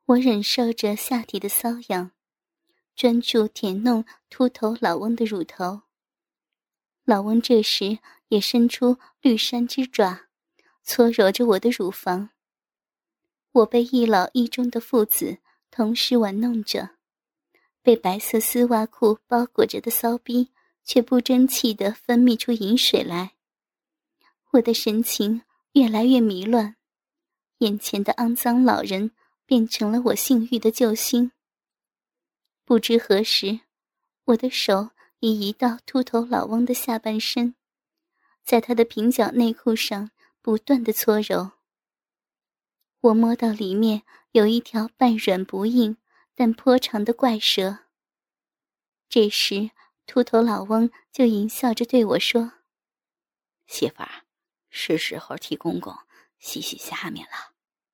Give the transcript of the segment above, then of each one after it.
我忍受着下体的瘙痒，专注舔弄秃头老翁的乳头。老翁这时也伸出绿山之爪，搓揉着我的乳房。我被一老一中的父子同时玩弄着，被白色丝袜裤包裹着的骚逼却不争气地分泌出饮水来。我的神情越来越迷乱，眼前的肮脏老人变成了我性欲的救星。不知何时，我的手已移到秃头老翁的下半身，在他的平角内裤上不断地搓揉。我摸到里面有一条半软不硬但颇长的怪蛇。这时秃头老翁就淫笑着对我说： 媳妇儿，是时候替公公洗洗下面了。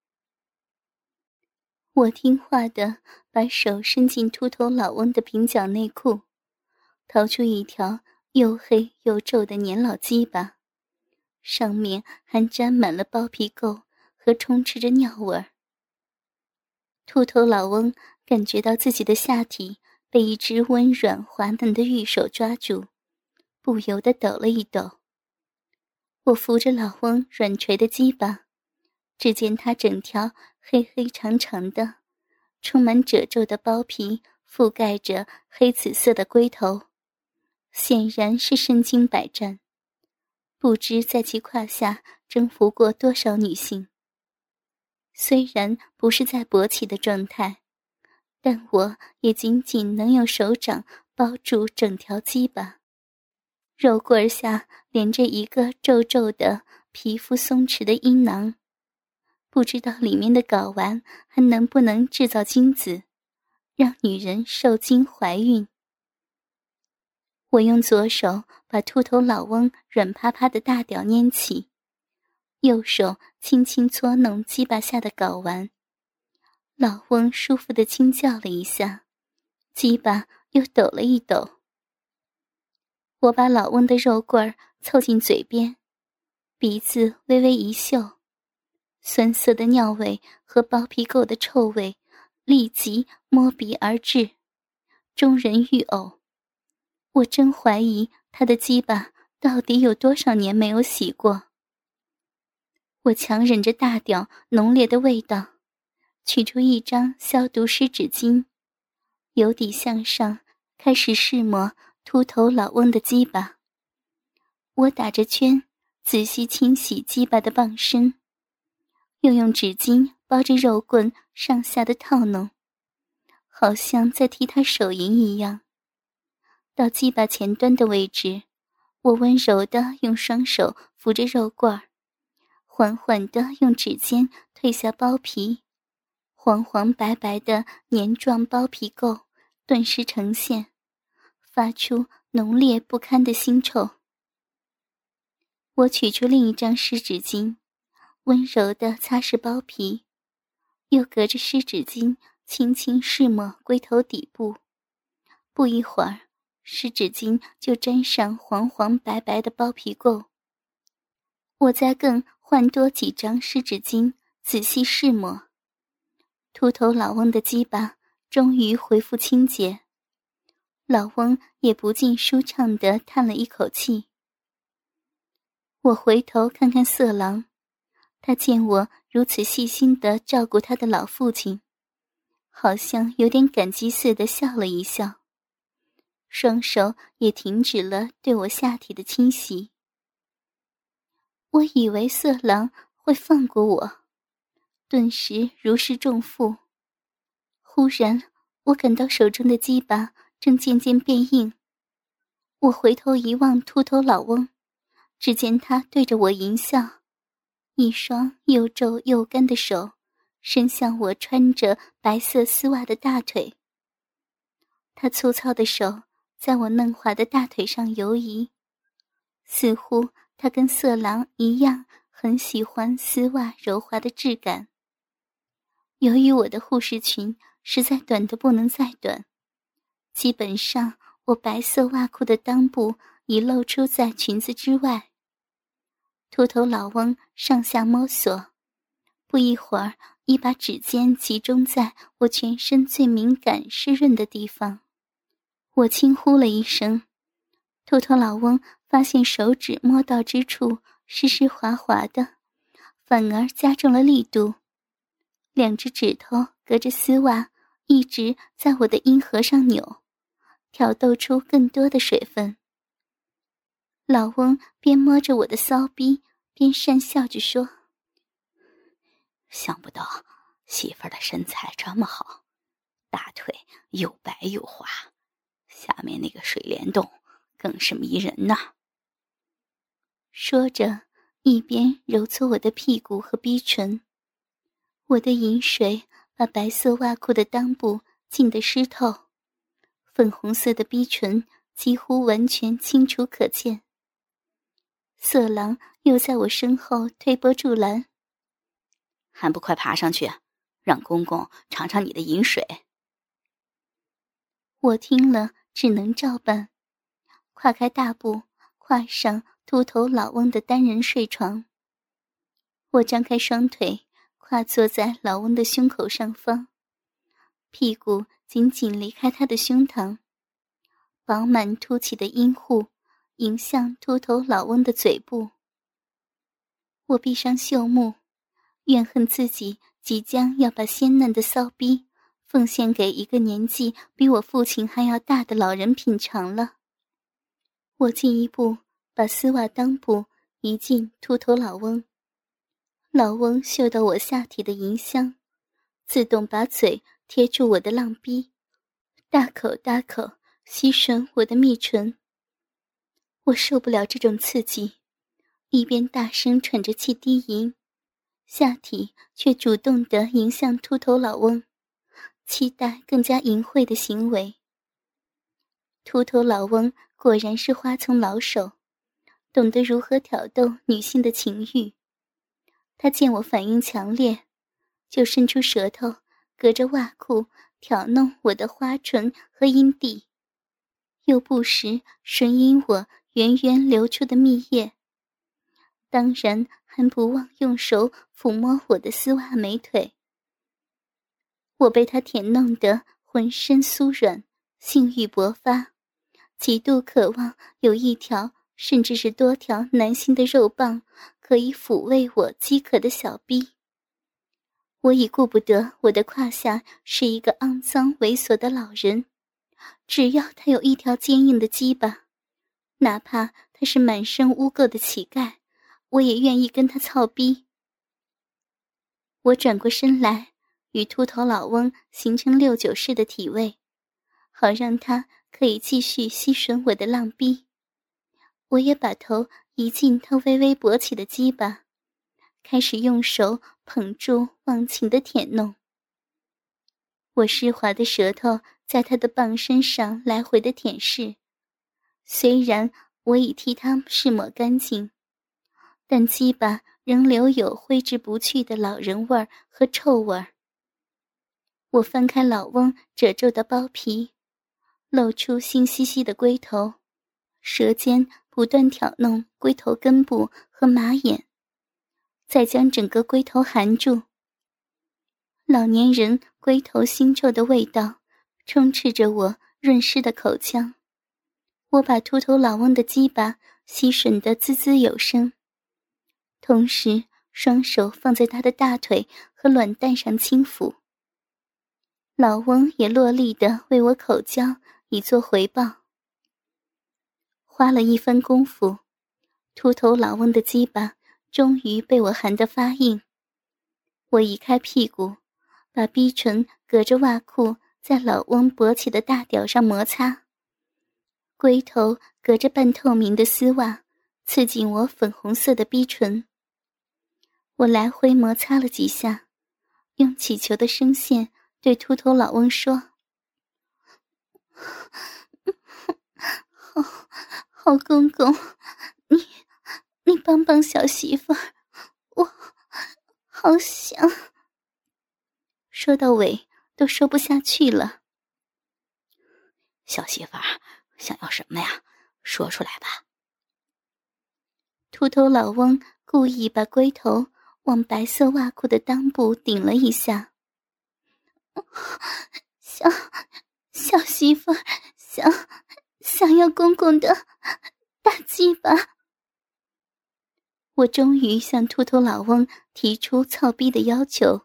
我听话地把手伸进秃头老翁的平角内裤，掏出一条又黑又皱的年老鸡巴，上面还沾满了包皮垢和充斥着尿味儿。秃头老翁感觉到自己的下体被一只温软滑嫩的玉手抓住，不由得抖了一抖。我扶着老翁软垂的鸡巴，只见他整条黑黑长长的充满褶皱的包皮覆盖着黑紫色的龟头，显然是身经百战，不知在其胯下征服过多少女性。虽然不是在勃起的状态，但我也仅仅能用手掌包住整条鸡巴，肉棍下连着一个皱皱的皮肤松弛的阴囊，不知道里面的睾丸还能不能制造精子，让女人受精怀孕。我用左手把秃头老翁软趴趴的大屌拈起，右手轻轻搓弄鸡巴下的睾丸。老翁舒服地轻叫了一下，鸡巴又抖了一抖。我把老翁的肉棍儿凑近嘴边，鼻子微微一嗅，酸涩的尿味和包皮垢的臭味立即摸鼻而至，众人欲呕。我真怀疑他的鸡巴到底有多少年没有洗过。我强忍着大屌浓烈的味道，取出一张消毒湿纸巾，由底向上开始试摸秃头老翁的鸡巴。我打着圈，仔细清洗鸡巴的傍身，又用纸巾包着肉棍上下的套弄，好像在替他手淫一样。到鸡巴前端的位置，我温柔地用双手扶着肉棍儿，缓缓地用指尖褪下包皮，黄黄白白的黏状包皮垢顿时呈现，发出浓烈不堪的腥臭。我取出另一张湿纸巾，温柔地擦拭包皮，又隔着湿纸巾轻轻试抹龟头底部。不一会儿，湿纸巾就沾上黄黄白白的包皮垢。我再更换多几张湿纸巾，仔细试抹。秃头老翁的鸡巴终于恢复清洁，老翁也不禁舒畅地叹了一口气。我回头看看色狼，他见我如此细心地照顾他的老父亲，好像有点感激似的笑了一笑，双手也停止了对我下体的侵袭。我以为色狼会放过我，顿时如释重负。忽然我感到手中的鸡巴正渐渐变硬，我回头一望秃头老翁，只见他对着我淫笑，一双又皱又干的手伸向我穿着白色丝袜的大腿。他粗糙的手在我嫩滑的大腿上游移，似乎他跟色狼一样很喜欢丝袜柔滑的质感。由于我的护士裙实在短得不能再短，基本上我白色袜裤的裆部已露出在裙子之外。秃头老翁上下摸索，不一会儿一把指尖集中在我全身最敏感湿润的地方。我轻呼了一声，秃头老翁发现手指摸到之处湿湿滑滑的，反而加重了力度，两只指头隔着丝袜一直在我的阴核上扭，挑逗出更多的水分。老翁边摸着我的骚逼边讪笑着说： 想不到媳妇儿的身材这么好，大腿又白又滑，下面那个水帘洞更是迷人呐。 说着一边揉搓我的屁股和逼唇，我的饮水把白色袜裤的裆部浸得湿透，粉红色的逼唇几乎完全清楚可见。色狼又在我身后推波助澜： 还不快爬上去，让公公尝尝你的饮水。 我听了只能照办，跨开大步跨上秃头老翁的单人睡床。我张开双腿跨坐在老翁的胸口上方，屁股紧紧离开他的胸膛，饱满凸起的阴户迎向秃头老翁的嘴部。我闭上秀目，怨恨自己即将要把鲜嫩的骚逼奉献给一个年纪比我父亲还要大的老人品尝了。我进一步把丝袜裆部移进秃头老翁，老翁嗅到我下体的淫香，自动把嘴贴住我的浪逼，大口大口吸吮我的蜜唇。我受不了这种刺激，一边大声喘着气低吟，下体却主动地迎向秃头老翁，期待更加淫秽的行为。秃头老翁果然是花丛老手，懂得如何挑逗女性的情欲。他见我反应强烈，就伸出舌头隔着袜裤挑弄我的花唇和阴蒂，又不时吮饮我源源流出的蜜液，当然还不忘用手抚摸我的丝袜美腿。我被他舔弄得浑身酥软，性欲勃发，极度渴望有一条甚至是多条男性的肉棒可以抚慰我饥渴的小逼。我已顾不得我的胯下是一个肮脏猥琐的老人，只要他有一条坚硬的鸡巴，哪怕他是满身污垢的乞丐，我也愿意跟他操逼。我转过身来，与秃头老翁形成六九式的体位，好让他可以继续吸吮我的浪逼。我也把头移进他微微勃起的鸡巴，开始用手捧住忘情的舔弄。我湿滑的舌头在他的棒身上来回的舔舐，虽然我已替他拭抹干净，但鸡巴仍留有挥之不去的老人味儿和臭味儿。我翻开老翁褶皱的包皮，露出腥兮兮的龟头，舌尖不断挑弄龟头根部和马眼，再将整个龟头含住。老年人龟头腥臭的味道充斥着我润湿的口腔。我把秃头老翁的鸡巴吸吮得滋滋有声，同时双手放在他的大腿和卵蛋上轻抚。老翁也落力地为我口交以作回报。花了一番功夫，秃头老翁的鸡巴终于被我含得发硬。我移开屁股，把逼唇隔着袜裤在老翁勃起的大屌上摩擦，龟头隔着半透明的丝袜刺进我粉红色的逼唇。我来回摩擦了几下，用乞求的声线对秃头老翁说：好公公，你帮帮小媳妇儿，我好想。说到尾都说不下去了。 小媳妇儿想要什么呀？说出来吧。 秃头老翁故意把龟头往白色袜裤的裆部顶了一下。小媳妇儿想要公公的大鸡巴。我终于向秃头老翁提出操逼的要求。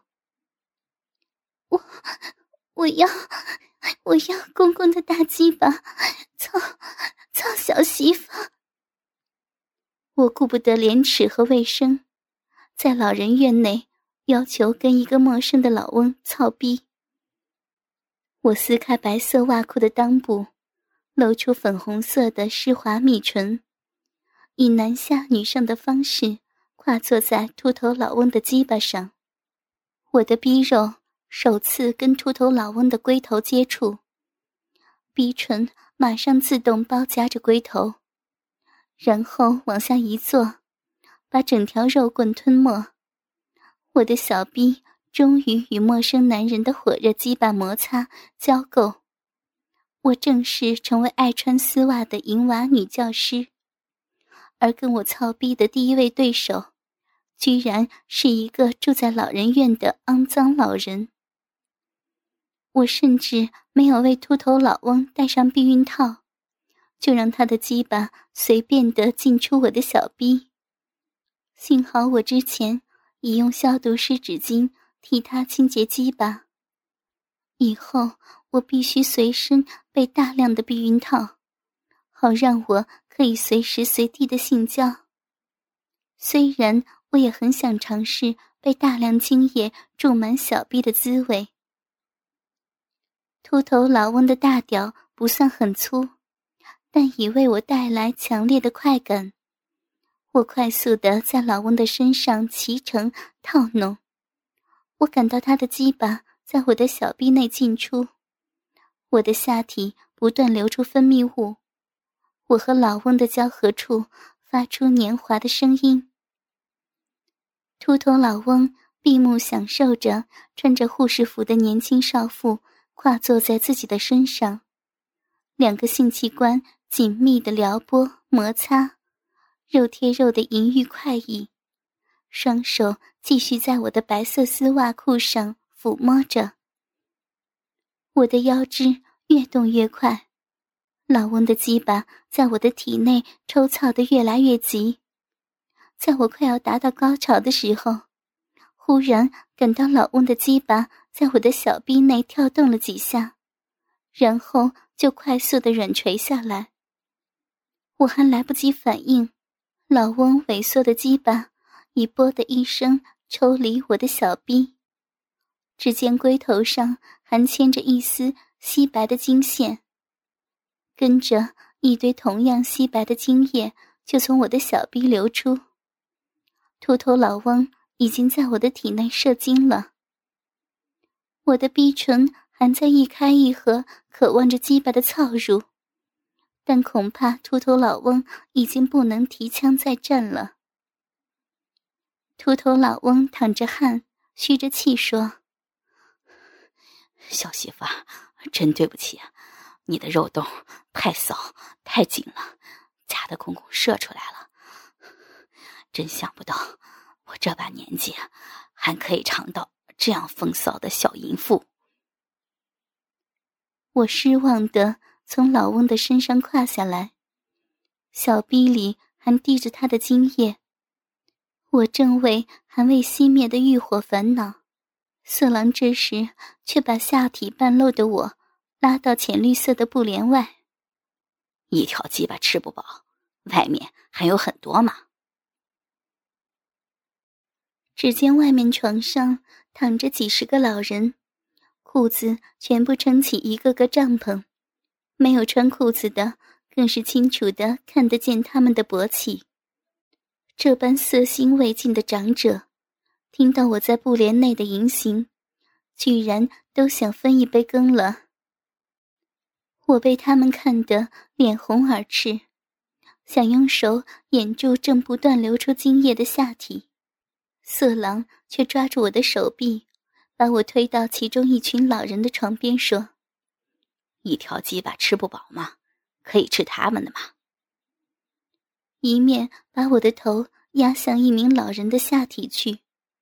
我要公公的大鸡巴，操小媳妇。我顾不得廉耻和卫生，在老人院内要求跟一个陌生的老翁操逼。我撕开白色袜裤的裆部，露出粉红色的湿滑蜜唇，以男下女上的方式跨坐在秃头老翁的鸡巴上。我的逼肉首次跟秃头老翁的龟头接触，逼唇马上自动包夹着龟头，然后往下一坐，把整条肉棍吞没。我的小逼终于与陌生男人的火热鸡巴摩擦交媾，我正式成为爱穿丝袜的银娃女教师，而跟我操逼的第一位对手居然是一个住在老人院的肮脏老人。我甚至没有为秃头老翁戴上避孕套，就让他的鸡巴随便地进出我的小逼。幸好我之前已用消毒湿纸巾替他清洁鸡巴，以后我必须随身备大量的避孕套，好让我可以随时随地的性交。虽然我也很想尝试被大量精液注满小臂的滋味。秃头老翁的大屌不算很粗，但已为我带来强烈的快感。我快速地在老翁的身上骑乘套弄，我感到他的鸡巴在我的小臂内进出，我的下体不断流出分泌物，我和老翁的交合处发出黏滑的声音。秃头老翁闭目享受着穿着护士服的年轻少妇跨坐在自己的身上，两个性器官紧密地撩拨摩擦，肉贴肉的淫欲快意，双手继续在我的白色丝袜裤上抚摸着。我的腰肢越动越快，老翁的鸡巴在我的体内抽操得越来越急。在我快要达到高潮的时候，忽然感到老翁的鸡巴在我的小臂内跳动了几下，然后就快速地软垂下来。我还来不及反应，老翁萎缩的鸡巴已啵的一声抽离我的小臂，只见龟头上还牵着一丝稀白的精线，跟着一堆同样稀白的精液就从我的小臂流出。秃头老翁已经在我的体内射精了，我的逼唇还在一开一合，渴望着鸡巴的操入，但恐怕秃头老翁已经不能提枪再战了。秃头老翁淌着汗，吁着气说：“ 小媳妇，真对不起，你的肉洞太骚太紧了，夹得公公射出来了。真想不到我这把年纪还可以尝到这样风骚的小淫妇。” 我失望地从老翁的身上跨下来，小逼里还滴着他的精液。我正为还未熄灭的欲火烦恼，色狼这时却把下体半露的我拉到浅绿色的布帘外。 一条鸡巴吃不饱，外面还有很多嘛。 只见外面床上躺着几十个老人，裤子全部撑起一个个帐篷，没有穿裤子的更是清楚地看得见他们的勃起。这般色心未尽的长者，听到我在布帘内的淫行，居然都想分一杯羹了。我被他们看得脸红耳赤，想用手掩住正不断流出精液的下体，色狼却抓住我的手臂，把我推到其中一群老人的床边说：“ 一条鸡巴吃不饱嘛，可以吃他们的嘛。” 一面把我的头压向一名老人的下体去，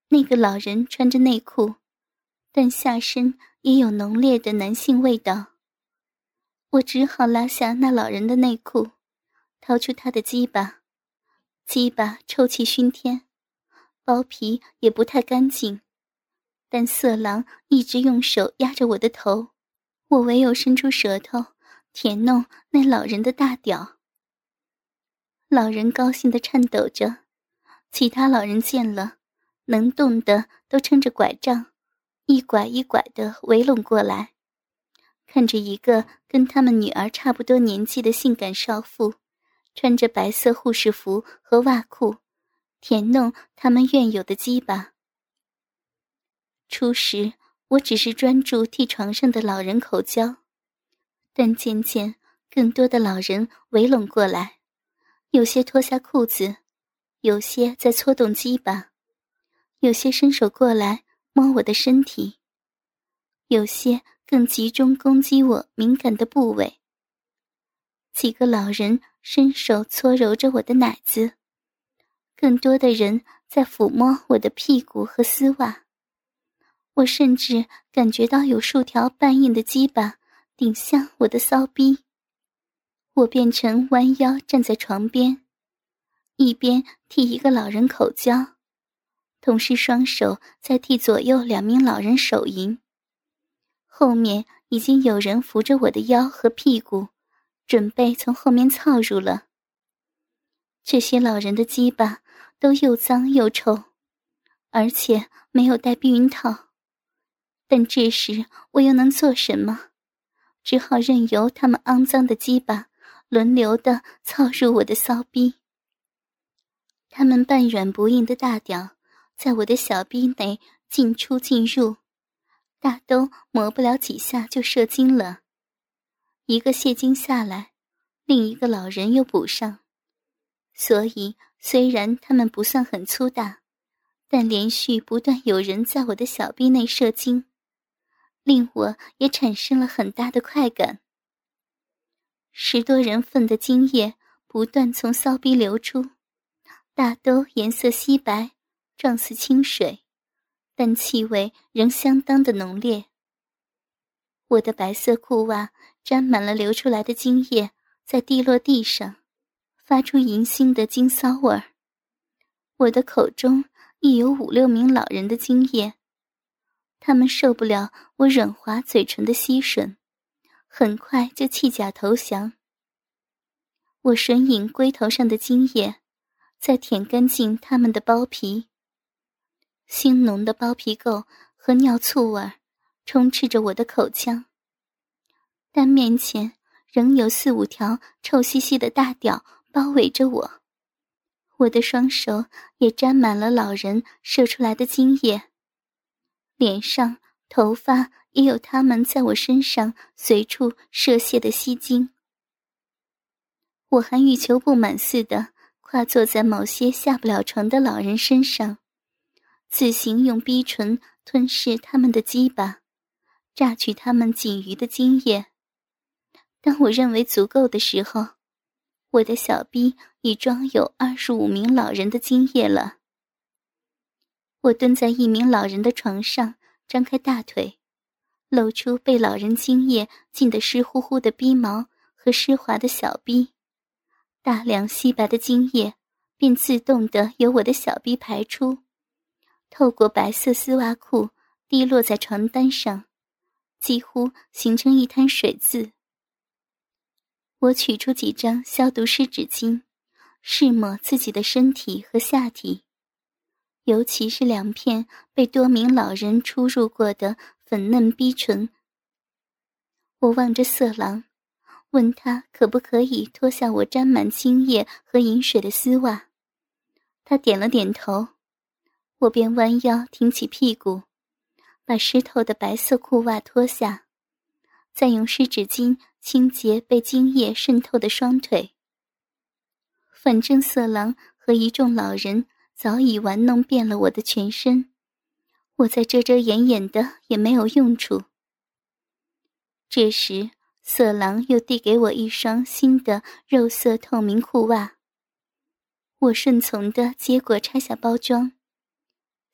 那个老人穿着内裤，但下身也有浓烈的男性味道。我只好拉下那老人的内裤，掏出他的鸡巴，鸡巴臭气熏天，包皮也不太干净，但色狼一直用手压着我的头，我唯有伸出舌头舔弄那老人的大屌。老人高兴地颤抖着，其他老人见了，能动的都撑着拐杖，一拐一拐地围拢过来，看着一个跟他们女儿差不多年纪的性感少妇，穿着白色护士服和袜裤，舔弄他们愿有的鸡巴。初时我只是专注替床上的老人口交，但渐渐更多的老人围拢过来，有些脱下裤子，有些在搓动鸡巴，有些伸手过来摸我的身体，有些更集中攻击我敏感的部位。几个老人伸手搓揉着我的奶子，更多的人在抚摸我的屁股和丝袜。我甚至感觉到有数条半硬的鸡巴顶向我的骚逼。我变成弯腰站在床边，一边替一个老人口交，同时双手在替左右2名老人手淫。后面已经有人扶着我的腰和屁股，准备从后面操入了。这些老人的鸡巴都又脏又臭，而且没有戴避孕套。但这时我又能做什么？只好任由他们肮脏的鸡巴轮流地操入我的骚逼。他们半软不硬的大屌在我的小逼内进出进入，大都磨不了几下就射精了。一个泄精下来，另一个老人又补上。所以虽然他们不算很粗大，但连续不断有人在我的小逼内射精，令我也产生了很大的快感。10多人份的精液不断从骚逼流出，大都颜色稀白，状似清水，但气味仍相当的浓烈。我的白色裤袜沾满了流出来的精液，在滴落地上，发出银腥的精骚味儿。我的口中亦有5、6名老人的精液，他们受不了我软滑嘴唇的吸吮，很快就弃甲投降。我吮饮龟头上的精液，再舔干净他们的包皮。腥浓的包皮垢和尿醋味充斥着我的口腔，但面前仍有4、5条臭兮兮的大屌包围着我。我的双手也沾满了老人射出来的精液，脸上、头发也有他们在我身上随处射泄的吸精。我还欲求不满似的跨坐在某些下不了床的老人身上，自行用逼唇吞噬他们的鸡巴，榨取他们仅余的精液。当我认为足够的时候，我的小逼已装有25名老人的精液了。我蹲在一名老人的床上，张开大腿，露出被老人精液浸得湿乎乎的逼毛和湿滑的小逼，大量稀白的精液便自动地由我的小逼排出，透过白色丝袜裤滴落在床单上，几乎形成一滩水渍。我取出几张消毒湿纸巾，试抹自己的身体和下体，尤其是2片被多名老人出入过的粉嫩逼唇。我望着色狼，问他可不可以脱下我沾满精液和饮水的丝袜。他点了点头，我便弯腰挺起屁股，把湿透的白色裤袜脱下，再用湿纸巾清洁被精液渗透的双腿。反正色狼和一众老人早已玩弄遍了我的全身，我再遮遮掩掩的也没有用处。这时色狼又递给我一双新的肉色透明裤袜，我顺从地接过拆下包装，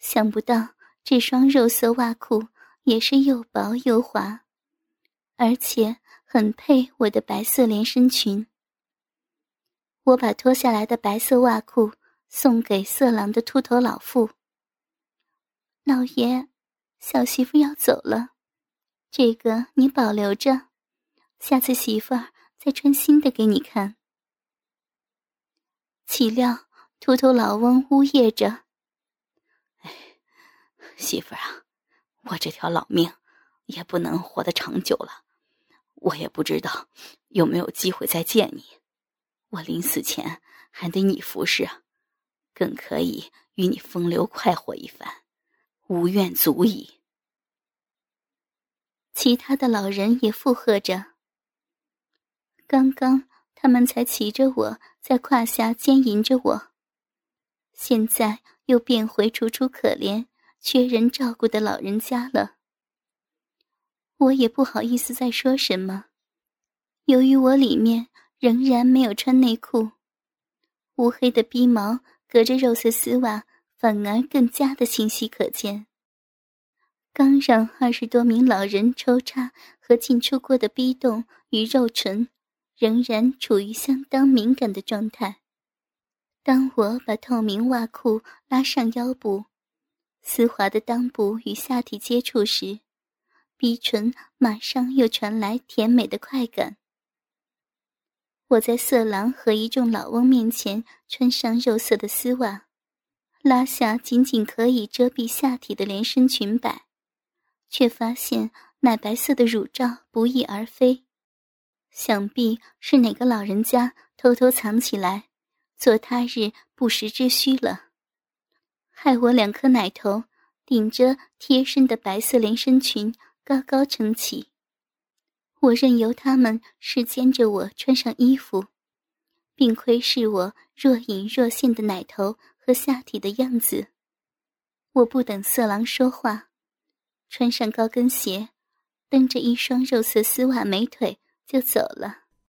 想不到这双肉色袜裤也是又薄又滑，而且很配我的白色连身裙。我把脱下来的白色袜裤送给色狼的秃头老妇。老爷，小媳妇要走了，这个你保留着，下次媳妇儿再穿新的给你看。岂料秃头老翁呜咽着： 媳妇儿啊，我这条老命也不能活得长久了，我也不知道有没有机会再见你，我临死前还得你服侍啊，更可以与你风流快活一番，无怨足矣。 其他的老人也附和着。刚刚他们才骑着我在胯下奸淫着我，现在又变回楚楚可怜缺人照顾的老人家了。我也不好意思再说什么，由于我里面仍然没有穿内裤，乌黑的逼毛隔着肉色丝袜反而更加的清晰可见。刚让20多名老人抽插和进出过的逼洞与肉唇仍然处于相当敏感的状态。当我把透明袜裤拉上腰部，丝滑的裆部与下体接触时，逼唇马上又传来甜美的快感。我在色狼和一众老翁面前穿上肉色的丝袜，拉下仅仅可以遮蔽下体的连身裙摆，却发现奶白色的乳罩不翼而飞，想必是哪个老人家偷偷藏起来，做他日不时之需了，害我2颗奶头顶着贴身的白色连身裙高高撑起。我任由他们视奸着我穿上衣服，并窥视我若隐若现的奶头和下体的样子。我不等色狼说话，穿上高跟鞋，蹬着一双肉色丝袜美腿就走了。